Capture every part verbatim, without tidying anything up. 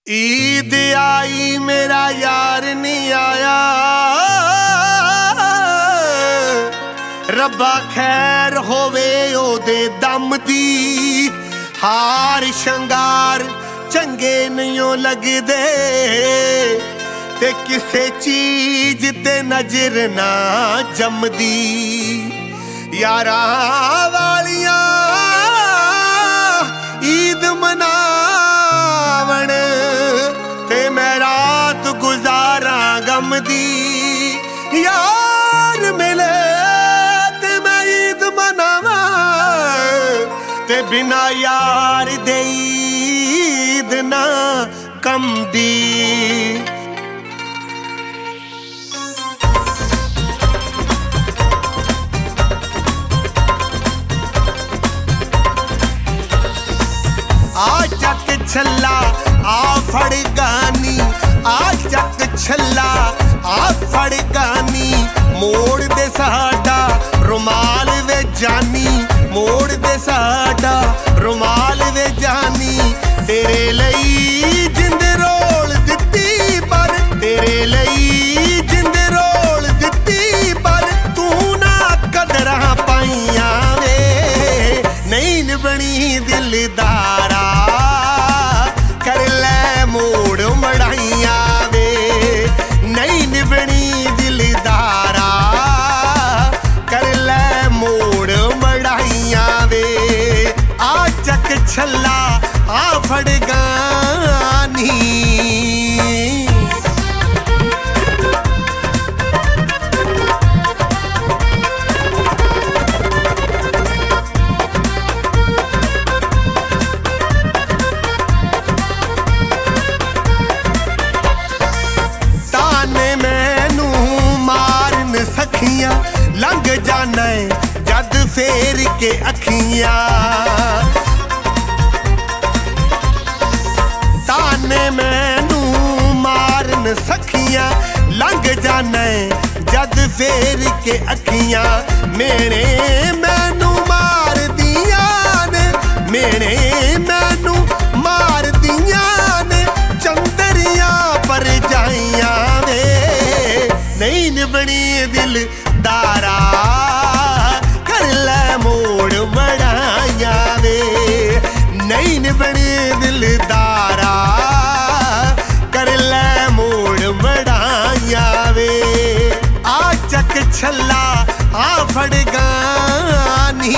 ईद आई मेरा यार नहीं आया, रब्बा खैर होवे ओदे दम दी। हार शंगार चंगे नहीं लगदे ते किसे चीज ते नजर ना जमदी। यारा वालियां ईद मनावण ते मैं रात गुजारा गम दी। यार मिले ते मैं ईद मनावा ते बिना यार दे ईद ना कम दी। आ चक छल्ला आ फड़ गानी, आ चक छल्ला आ फड़ गानी। मोड़ दे साडा रुमाल वे जानी, मोड़ दे साडा रुमाल वे जानी। तेरे लई जिंद रोल दित्ती पर, तेरे लई जिंद रोल दित्ती पर तू ना कदरां पाइयां वे। नहीं निभनी दिलदारा कर ले मोड़ मड़ाइया वे। नहीं निभनी दिलदारा कर ले मोड़ मड़ाइया वे। आ चक छल्ला आ फड़ गानी। सखियां लंघ जाना जद फेर के अखियां, ताने मैनू मारन सखियां लंघ जाना जद फेर के अखियां। मेरे मैनू मार दिया ने, मेरे मैनू मार दिया ने चंदरिया पर जाइया वे। नहीं निभनी दिलदारा कर ले मोड़ मड़ाइया वे। नहीं निभनी दिलदारा कर ले मोड़ मड़ाइया वे। आ चक छल्ला आ फड़ गानी।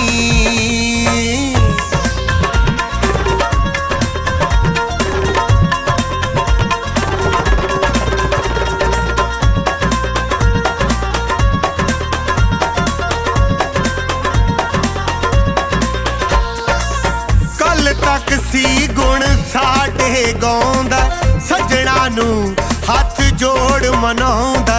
तक सी गुण साडे गाउंदा, सजना नू हाथ जोड़ मनाउंदा।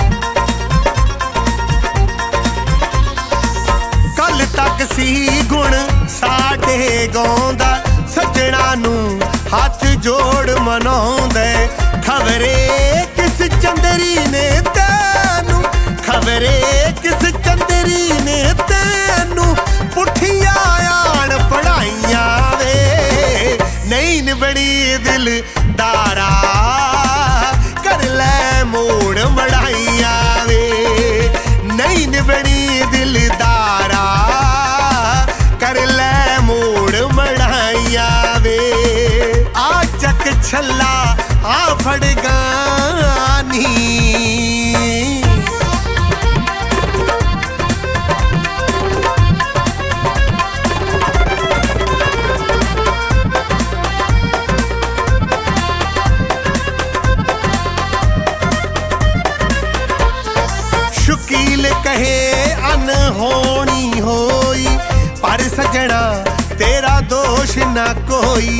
कल तक सी गुण साडे गाउंदा, सजना नू हाथ जोड़ मनाउंदा। खबरे किस चंदरी ने तैनू, खबरे किस चंदरी ने तैनू पुठिया आण पढ़ाइया वे। नहीं निभनी दिलदारा कर ले मोड़ मड़ाइया वे। नहीं निभनी दिलदारा कर ले मोड़ मड़ाइया वे। आ चक छल्ला आ फड़ गानी। शुकील कहे अनहोनी होई पर सजना तेरा दोष ना कोई।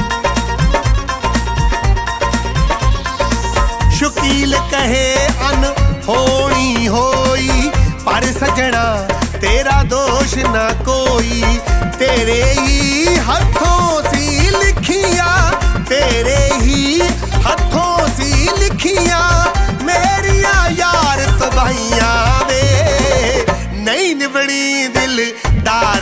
शुकील कहे अनहोनी होई पर सजना तेरा दोष ना कोई। तेरे ही हथों सी लिखिया, तेरे ही हथों सी लिखिया मेरिया यार तबाहियां वे। नहीं निभनी दिलदार